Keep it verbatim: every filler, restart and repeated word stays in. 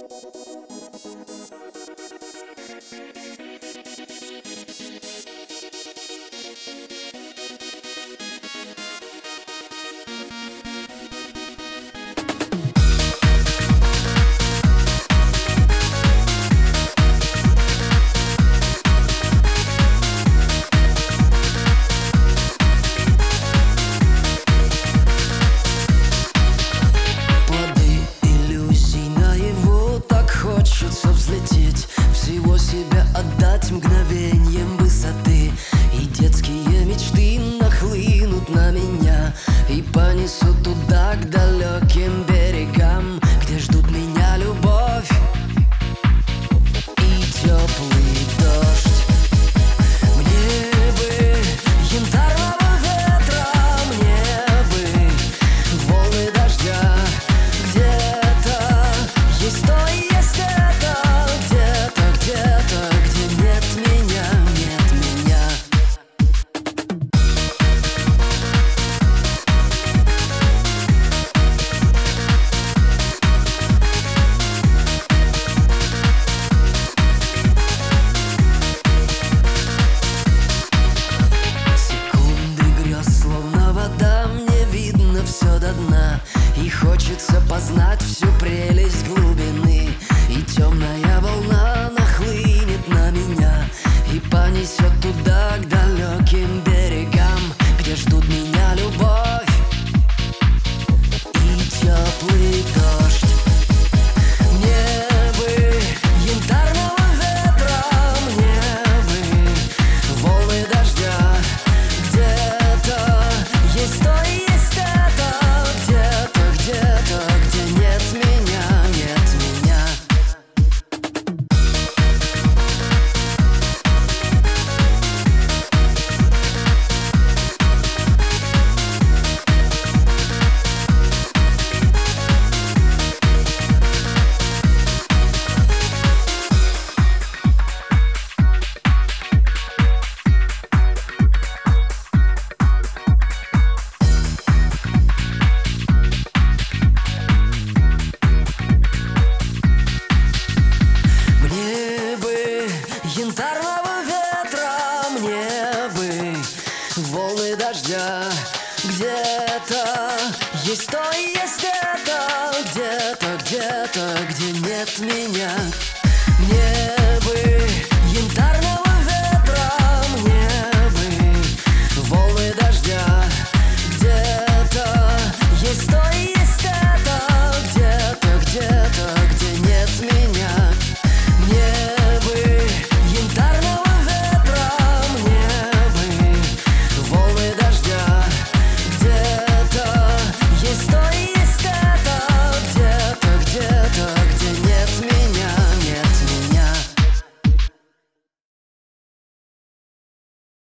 Отдать мгновеньем высоты, и детские мечты нахлынут на меня и понесут туда, к далеким берегам, где ждут меня любовь и теплый дождь. Мне бы янтарного ветра, мне бы волны дождя. Где-то есть то и есть это, где-то, где-то, где нет меня, нет меня. Секунды грез, словно вода, мне видно все до дна, и хочется познать всю прелесть глубины. И темная волна нахлынет на меня и понесет туда, к далеким берегам, где ждут меня любовь и теплый дождь. Мне бы янтарного ветра, мне бы волны дождя. Где-то есть то и есть это, где-то, где-то, где нет меня, нет меня. Мне бы янтарного ветра, мне бы волны дождя. Где-то есть то и есть это, где-то, где-то, где нет меня.